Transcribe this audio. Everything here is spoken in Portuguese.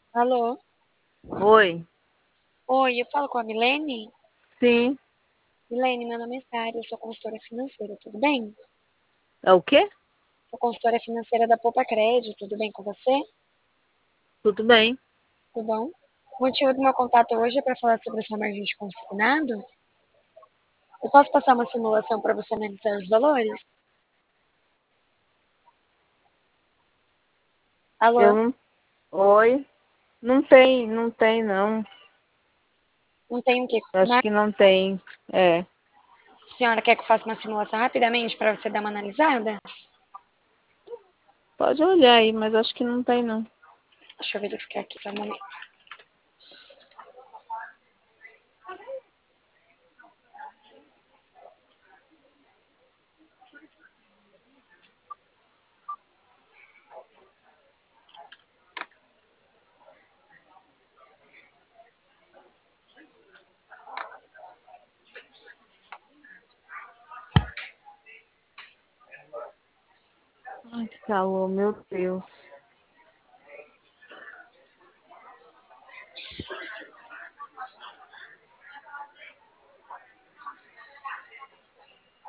Alô? Oi, Oi, eu falo com a Milene? sim. Milene, meu nome é Sara, eu sou consultora financeira, tudo bem? É o quê? Sou consultora financeira da Poupa Crédito, tudo bem com você? Tudo bem. Tudo bom? O motivo do meu contato hoje é para falar sobre essa margem de consignado. Eu posso passar uma simulação para você analisar os valores? Eu Alô? não. Oi. Não tem, não. Não tem o quê? Acho que não tem. É. A senhora quer que eu faça uma simulação rapidamente para você dar uma analisada? Pode olhar aí, mas acho que não tem, não. Deixa eu verificar aqui só um momento. Ai, que calor, meu Deus.